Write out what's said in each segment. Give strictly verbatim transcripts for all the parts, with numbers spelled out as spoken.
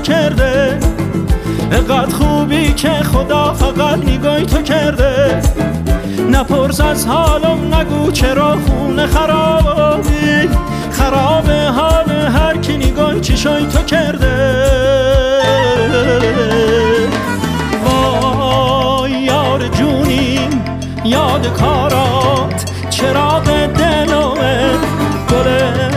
کرده، اقدر خوبی که خدا فقط نگاه تو کرده. نپرس از حالم، نگو چرا خونه خرابی، خراب حال هر کی نگاه چشای تو کرده. وای یار جونیم، یاد کارات چراغ دلمه، گل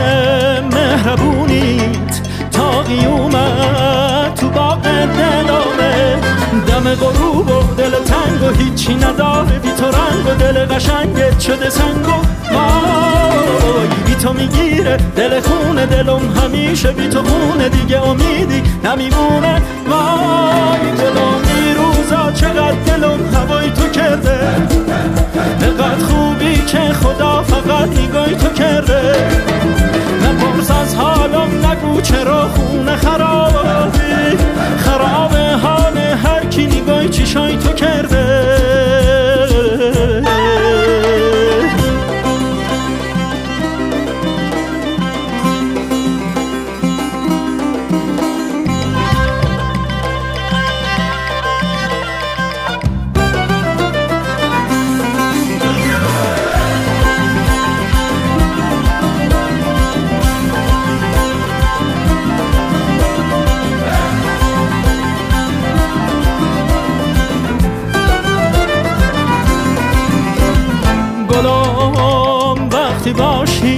مهربونیت تا قیومت تو باغ دلمه. دم غروب و دل تنگ و هیچی نداره بی تو رنگ و دل قشنگت شده سنگ و وای بی تو میگیره دل خونه دلم همیشه بی تو خونه دیگه امیدی نمیمونه. وای دلم این روزا چقدر دلم هوای تو کرده، اقدر خوبی که خدا فقط نگاه تو کرده. نپرس از حالم، نگو چرا خونه خرابی، خراب حال هر کی نگاه چشای تو کرده. گلم وقتی باشی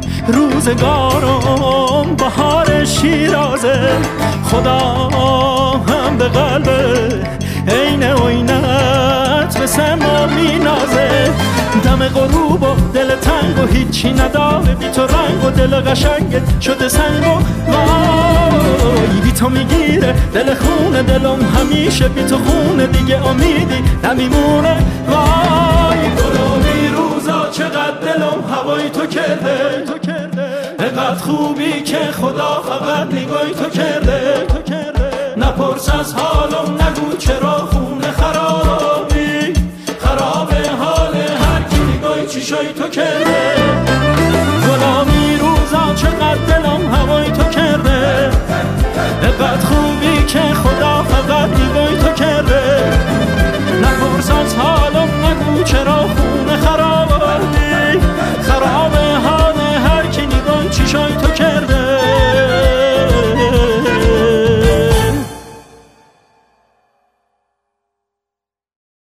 روزگارم بهار شیرازه، خدا هم به قلب عین عینت به سما مینازه. دم غروب و دل تنگ و هیچی نداره بی تو رنگ و دل قشنگت شده سنگ و وای بی تو میگیره دل خونه دلم همیشه بی تو خونه دیگه امیدی نمیمونه. وای گلومی روزا چقدر دلم هوای تو کرده، اقدر خوبی که خدا فقط نگاه تو کرده. نپرس از حالم، نگو چرا